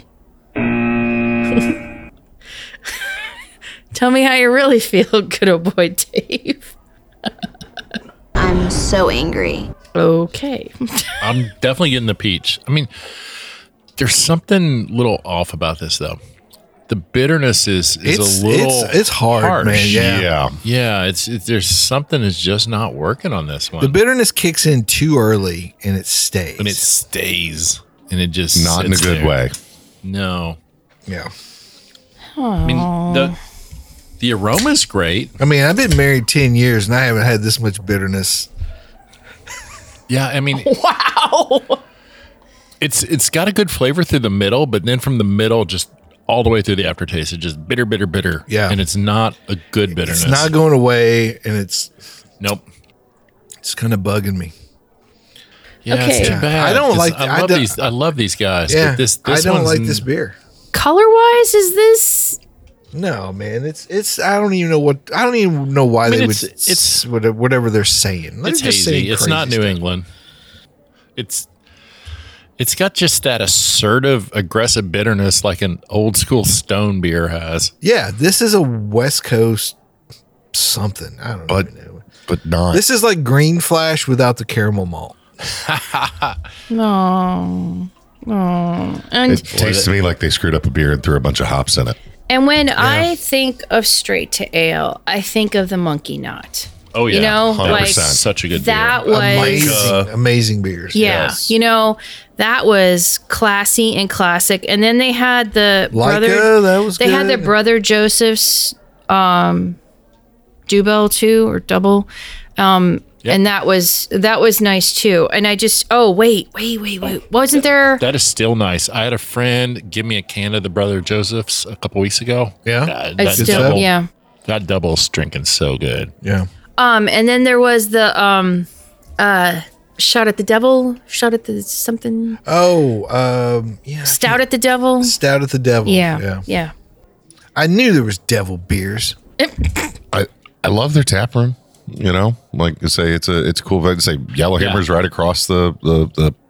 Tell me how you really feel, good old boy Dave.
I'm so angry.
Okay.
I'm definitely getting the peach. I mean, there's something little off about this though. The bitterness is a little
it's hard,
harsh.
man. Yeah.
Yeah, it's there's something that's just not working on this one.
The bitterness kicks in too early and it stays.
and it stays and it just
Not in a
sits
good
there.
way.
No.
yeah.
I mean the aroma's great.
I mean, I've been married 10 years and I haven't had this much bitterness.
Yeah, I mean
Wow.
it's got a good flavor through the middle, but then from the middle just all the way through the aftertaste, it's just bitter, bitter, bitter.
Yeah.
And it's not a good bitterness.
It's not going away and it's
Nope.
kind of bugging me.
Yeah,
Okay.
it's too bad.
I don't
'cause
like-
I
I
love
don't-
these. I love these guys.
Yeah.
But this
I don't
one's
like this beer.
Color-wise, is this...
No, man. It's I don't even know why they would
it's-
it's whatever they're saying. They're
It's
just
hazy.
saying
It's not
crazy
New
stuff.
England. It's got just that assertive, aggressive bitterness like an old school Stone beer has.
Yeah, this is a West Coast something. I don't
But
even know.
but not.
This is like Green Flash without the caramel malt.
No. Oh. And
it tastes to me like they screwed up a beer and threw a bunch of hops in it.
and when I think of Straight to Ale, I think of the Monkey Knot.
Oh yeah,
You know,
100%.
like
such a good
that
beer.
was
Amazing beers.
yeah,
Yes.
you know, that was classy and classic. And then they had the
Leica, that was
they had the
good.
Brother Joseph's Dubel too or double. And that was nice too. And I just wait. Wasn't there
That is still nice. I had a friend give me a can of the Brother Joseph's a couple weeks ago.
Yeah?
God,
I
that
still
double,
yeah.
that double's drinking so good.
Yeah.
And then there was the Shot at the Devil, Shot at the something
Yeah.
Stout at the Devil.
Stout at the Devil.
Yeah.
I knew there was devil beers.
I love their tap room. You know, like you say, it's a cool. I'd say Yellowhammer's right across the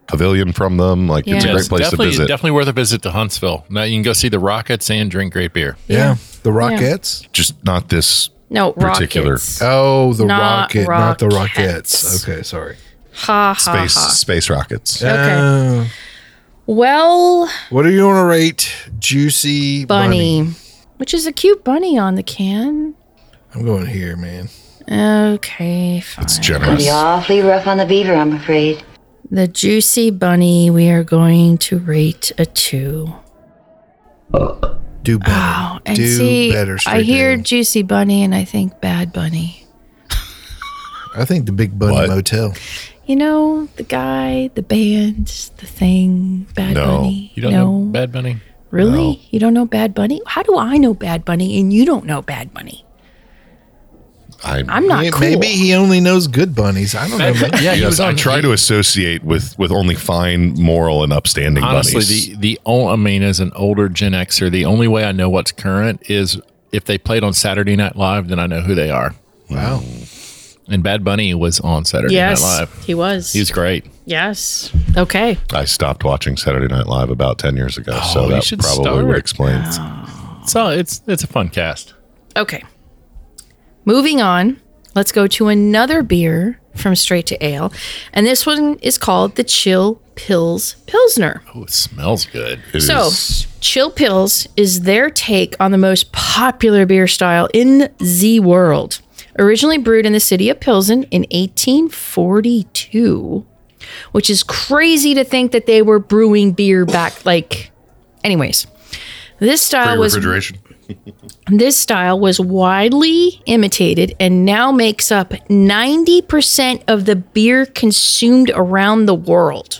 pavilion from them. Like it's a
Yeah.
great place to visit.
Definitely worth a visit to Huntsville. Now you can go see the Rockets and drink great beer.
Yeah. The Rockettes.
Just not this.
No,
Particular.
Rockets.
Oh, the
Not
rocket, not the
Rockets.
Rockettes. Okay, sorry.
Ha, ha,
Space rockets.
Okay. Well,
What do you want to rate Juicy
bunny, which is a cute bunny on the can.
I'm going here, man.
Okay, fine.
It's
Gonna
generous.
be awfully rough on the beaver, I'm afraid.
The Juicy Bunny, we are going to rate a 2.
Do better.
Wow. And
do
see,
better.
I hear
Straight
Juicy Bunny and I think Bad Bunny.
down. I think the Big Bunny
What?
Motel.
You know, the guy, the band, the thing, Bad
No.
Bunny.
You don't know Bad Bunny?
Really?
No.
You don't know Bad Bunny? How do I know Bad Bunny and you don't know Bad Bunny? I'm not
Yeah,
cool.
Maybe he only knows good bunnies. I don't know. man.
Yeah, he
Yes,
was
I
on.
try to associate with only fine, moral, and upstanding
Honestly,
bunnies.
the only, I mean, as an older Gen Xer, the only way I know what's current is if they played on Saturday Night Live, then I know who they are.
Wow.
And Bad Bunny was on Saturday
Yes,
Night Live.
he was.
He was great.
Yes. Okay.
I stopped watching Saturday Night Live about 10 years ago,
Oh,
so
you
that
should
probably
start.
would explain.
So it's a fun cast.
Okay. Moving on, let's go to another beer from Straight to Ale. And this one is called the Chill Pils Pilsner.
Oh, it smells good.
It
So,
is-
Chill Pils is their take on the most popular beer style in the world. Originally brewed in the city of Pilsen in 1842, which is crazy to think that they were brewing beer back anyways. This style was
refrigeration.
This style was widely imitated and now makes up 90% of the beer consumed around the world.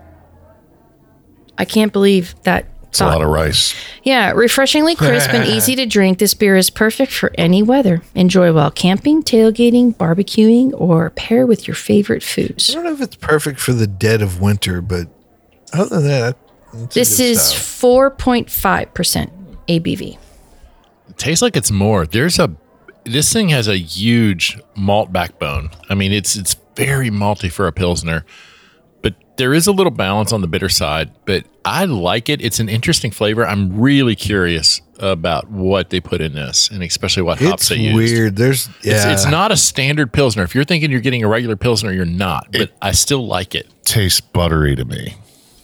I can't believe that.
It's a lot of rice.
Yeah, refreshingly crisp and easy to drink, this beer is perfect for any weather. Enjoy while camping, tailgating, barbecuing, or pair with your favorite
I
foods.
don't know if it's perfect for the dead of winter, but other than that, it's a
This
good
is
style.
4.5% ABV.
It tastes like it's more. This thing has a huge malt backbone. I mean, it's very malty for a Pilsner, but there is a little balance on the bitter side, but I like it. It's an interesting flavor. I'm really curious about what they put in this, and especially what hops
It's
they use.
weird. There's
It's not a standard Pilsner. If you're thinking you're getting a regular Pilsner, you're not, but I still like it.
Tastes buttery to me.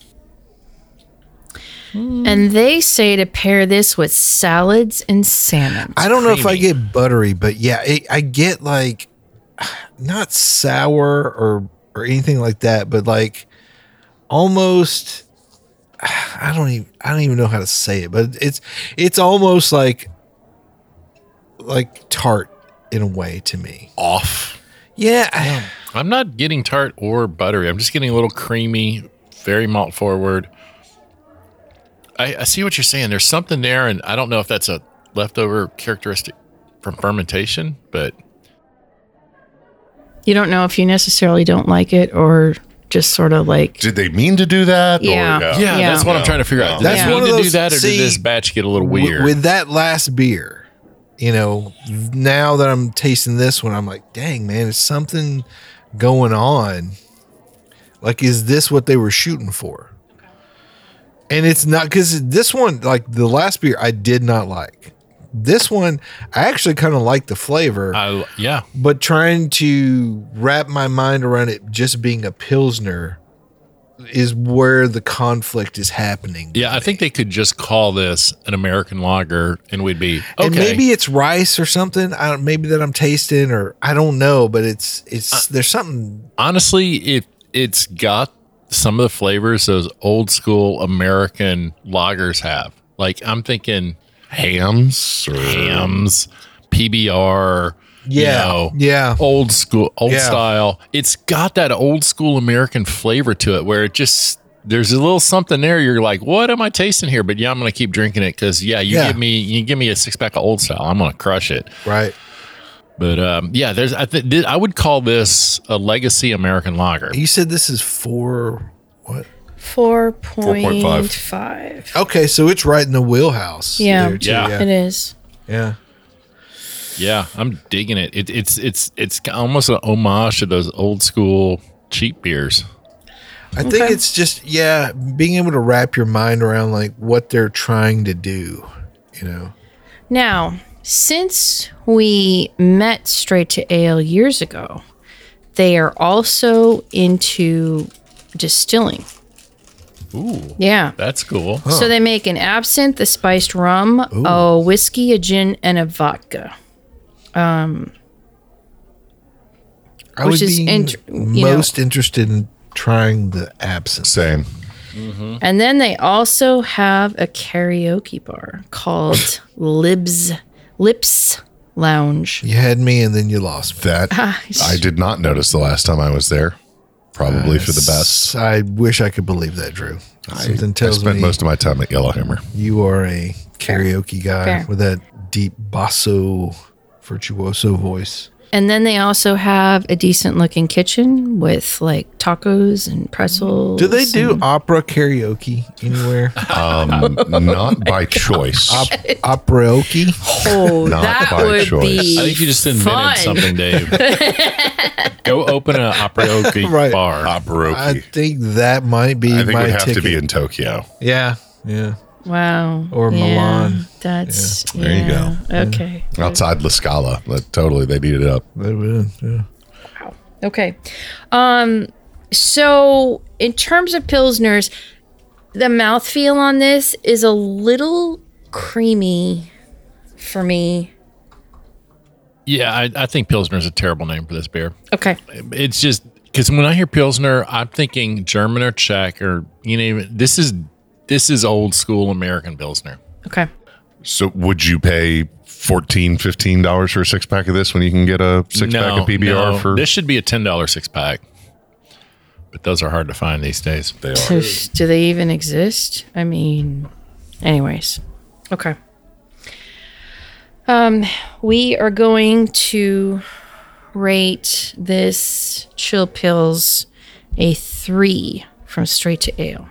And they say to pair this with salads and salmon.
I don't know if I
creamy.
get buttery, but yeah, I get like not sour or anything like that, but like almost. I don't even know how to say it, but it's almost like tart in a way to me.
Off.
Yeah,
I'm not getting tart or buttery. I'm just getting a little creamy, very malt forward. I see what you're saying. There's something there, and I don't know if that's a leftover characteristic from fermentation, but
You don't know if you necessarily don't like it or just sort of like.
Did they mean to do that?
Yeah.
Or,
yeah,
Yeah.
that's what I'm trying to figure out. Did
That's
they
one
mean
of
to do
those-
that, or
see,
did this batch get a little weird?
With that last beer, now that I'm tasting this one, I'm like, dang, man, it's something going on. Like, is this what they were shooting for? And it's not, because this one, like the last beer, I did not like. This one, I actually kind of like the flavor,
Yeah.
but trying to wrap my mind around it just being a Pilsner is where the conflict is happening.
Yeah, I think they could just call this an American lager and we'd be okay.
And maybe it's rice or something. Maybe that I'm tasting, or I don't know, but it's there's something.
Honestly, it's got some of the flavors those old school American lagers have. Like I'm thinking
hams,
PBR,
Yeah.
old school, old
Yeah.
style. It's got that old school American flavor to it where it just there's a little something there. You're like, what am I tasting here? But yeah, I'm gonna keep drinking it because you give me a 6-pack of old style, I'm gonna crush it.
Right.
But I would call this a legacy American lager.
You said this is 4. What?
4.5.
Okay, so it's right in the wheelhouse.
Yeah.
there, too,
Yeah.
It is.
Yeah.
Yeah, I'm digging it. It's almost an homage to those old school cheap beers.
I think it's just being able to wrap your mind around like what they're trying to do, you know.
Now, since we met Straight to Ale years ago, they are also into distilling.
Ooh.
Yeah.
That's cool.
So they make an absinthe, a spiced rum, a whiskey, a gin, and a vodka.
I
Which
would
is
be most interested in trying the absinthe.
Same.
And then they also have a karaoke bar called Lips Lounge.
You had me and then you lost me.
That I did not notice the last time I was there. Probably for the best.
I wish I could believe that, Drew. Something
I
tells
spent
me
most of my time at Yellowhammer.
you are a karaoke guy
Fair.
with that deep basso virtuoso voice.
And then they also have a decent looking kitchen with like tacos and pretzels.
Do they do opera karaoke anywhere?
Not by choice.
Operaoke?
Oh,
Not
that
by
would
choice.
be
I think you just invented
fun.
something, Dave. Go open an operaoke
Right.
bar.
I
Operaoke.
think that might be
I think
my
we'd have
ticket.
to be in Tokyo.
Yeah.
Wow.
Or
Yeah,
Milan.
That's
There you go.
Okay.
Outside La Scala. But totally, they beat it up.
That would, yeah.
Okay. So in terms of Pilsners, the mouthfeel on this is a little creamy for me.
Yeah, I think Pilsner is a terrible name for this beer.
Okay.
It's just because when I hear Pilsner, I'm thinking German or Czech or this is old school American Pilsner.
Okay.
So would you pay $14, $15 for a 6-pack of this when you can get a 6-pack of PBR for
this should be a $10 6-pack, but those are hard to find these days.
They are.
Do they even exist? I mean, anyways. Okay. We are going to rate this Chill Pills a 3 from Straight to Ale.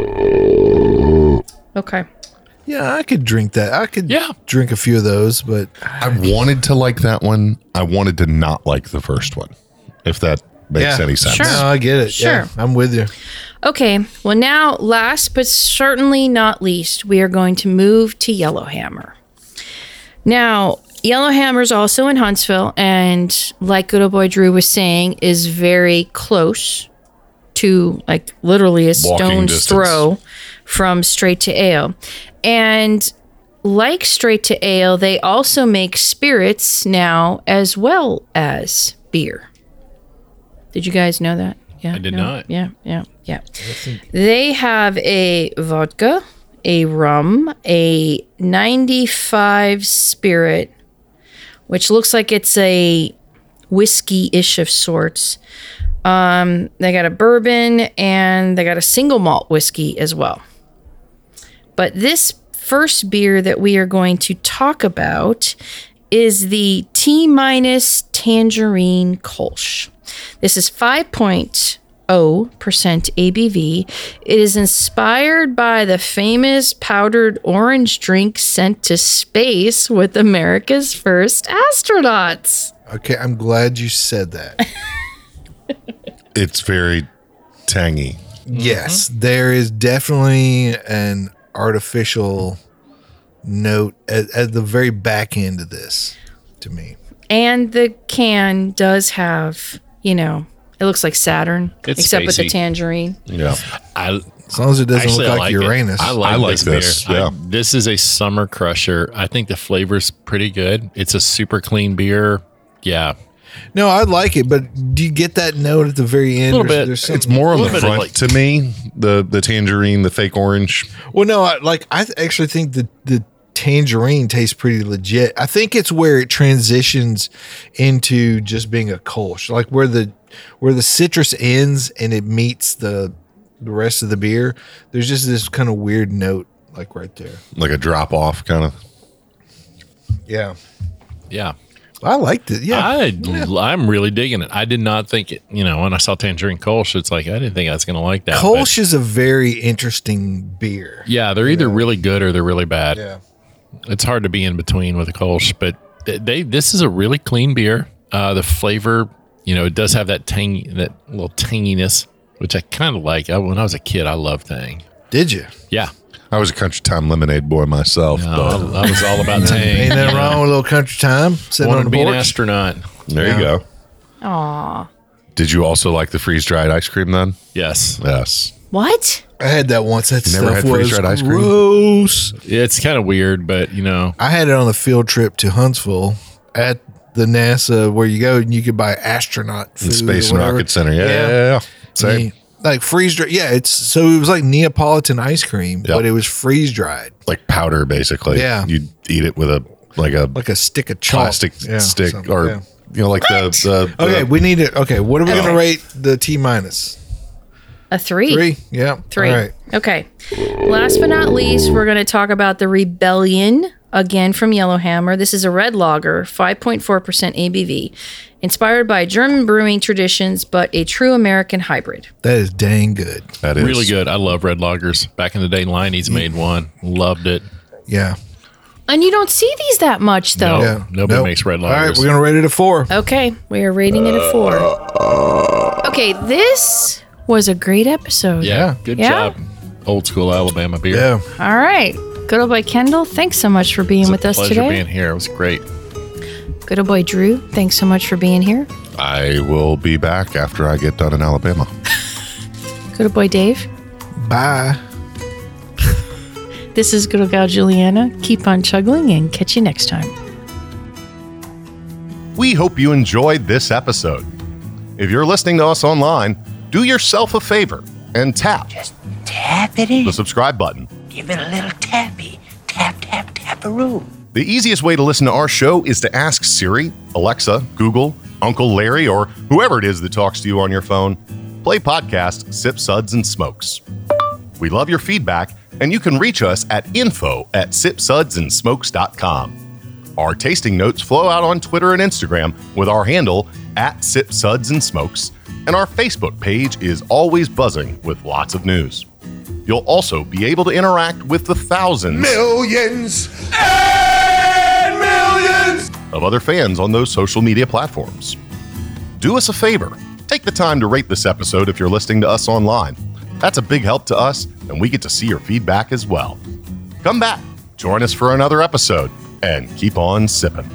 Okay.
Yeah, I could drink that. I could
Yeah.
drink a few of those, but
I wanted to like that one. I wanted to not like the first one, if that makes any sense.
Sure.
no, I get it.
Sure.
Yeah, I'm with you.
Okay. Well, now, last but certainly not least, we are going to move to Yellowhammer. Now, Yellowhammer's also in Huntsville, and like good old boy Drew was saying, is very close to, like, literally a
Walking
stone's
distance.
throw from Straight to Ale. And like Straight to Ale, they also make spirits now as well as beer. Did you guys know that? Yeah,
I did not.
Yeah. They have a vodka, a rum, a 95 spirit, which looks like it's a whiskey-ish of sorts. They got a bourbon, and they got a single malt whiskey as well. But this first beer that we are going to talk about is the T- Tangerine Kolsch. This is 5.0% ABV. It is inspired by the famous powdered orange drink sent to space with America's first astronauts.
Okay, I'm glad you said that.
It's very tangy.
Yes, there is definitely an artificial note at the very back end of this to me.
And the can does have, it looks like Saturn,
It's
except with the
spacey.
tangerine.
Yeah.
As long as it doesn't
Actually,
look
I
like
like
Uranus.
it. I
I like this,
beer.
yeah.
This is a summer crusher. I think the flavor's pretty good. It's a super clean beer. Yeah.
No, I like it, but do you get that note at the very end?
Little bit.
There's
It's
some-
more on the
little bit of
front
like-
to me. The tangerine, the fake orange.
Well, no, I actually think the tangerine tastes pretty legit. I think it's where it transitions into just being a Kolsch, like where the citrus ends and it meets the rest of the beer. There's just this kind of weird note, like right there.
Like a drop off kind of.
Yeah,
Yeah.
I liked it. Yeah,
I'm really digging it. I did not think it, when I saw Tangerine Kolsch, it's like, I didn't think I was going to like that. but
Kolsch is a very interesting beer.
yeah, they're either really good or they're really bad.
Yeah.
It's hard to be in between with a Kolsch, but this is a really clean beer. The flavor, it does have that little tanginess which I kind of like. When I was a kid, I loved Tang.
Did you?
Yeah.
I was a Country Time lemonade boy myself.
No,
but
I was all about Tang.
Ain't nothing wrong with a little Country Time sitting
Wanted
on
to
the
be an
porch.
astronaut.
there you go.
Aw.
Did you also like the freeze-dried ice cream then?
Yes.
Yes.
What?
I had that once. That
You never
stuff
had
was
freeze-dried ice cream?
gross.
It's kind of weird, but
I had it on a field trip to Huntsville at the NASA where you go and you could buy astronaut food.
The Space
or
and
whatever.
Rocket Center. Yeah. Same.
Yeah, like freeze dried. Yeah, it was like Neapolitan ice cream,
Yep.
but it was freeze dried,
Like powder, basically.
Yeah.
You'd eat it with
like a stick of chalk.
plastic
Yeah,
stick
something,
or,
yeah.
like the
Okay, we need it. Okay, what are we going to rate the T minus?
A 3.
3? Yeah.
3.
All right.
Okay. Last but not least, we're going to talk about the Rebellion, again from Yellowhammer. This is a red lager, 5.4% ABV, inspired by German brewing traditions, but a true American hybrid.
That is dang good.
that is
really good. I love red lagers. Back in the day, Liney's made one. Loved it.
Yeah.
And you don't see these that much, though.
No.
Yeah.
Nobody
Nope.
makes red
All right,
lagers.
we're going to rate it a 4.
Okay, we are rating it a 4. Okay, this was a great episode.
Yeah. Good
Yeah?
job. Old school Alabama beer.
Yeah.
All right. Good old boy Kendall, thanks so much for being
It's
with
a
us
pleasure
today.
being here. It was great.
Good old boy Drew, thanks so much for being here.
I will be back after I get done in Alabama.
Good old boy Dave.
Bye.
This is good old gal Juliana. Keep on chuggling and catch you next time.
We hope you enjoyed this episode. If you're listening to us online, do yourself a favor and tap
Tap it in.
the subscribe button.
Give it a little tappy. Tap, tap, tap-a-roo.
The easiest way to listen to our show is to ask Siri, Alexa, Google, Uncle Larry, or whoever it is that talks to you on your phone, play podcast Sip Suds and Smokes. We love your feedback, and you can reach us at info@sipsudsandsmokes.com. Our tasting notes flow out on Twitter and Instagram with our handle @SipSudsAndSmokes, and our Facebook page is always buzzing with lots of news. You'll also be able to interact with the thousands
Millions and millions.
of other fans on those social media platforms. Do us a favor. Take the time to rate this episode if you're listening to us online. That's a big help to us, and we get to see your feedback as well. Come back, join us for another episode, and keep on sipping.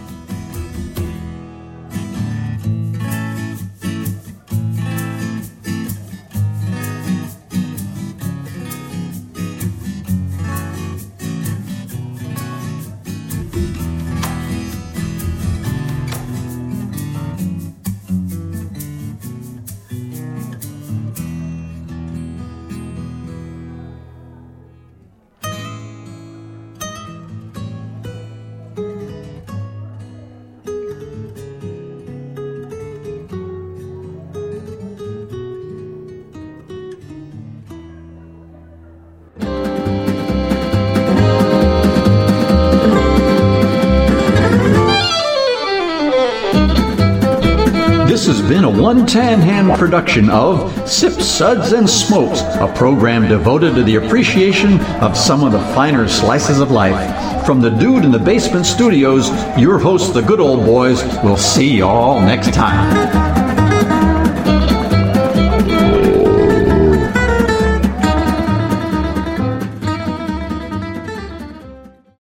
This has been a One Tan Hand production of Sip Suds and Smokes, a program devoted to the appreciation of some of the finer slices of life. From the Dude in the Basement Studios, your hosts, the Good Old Boys, will see y'all next time.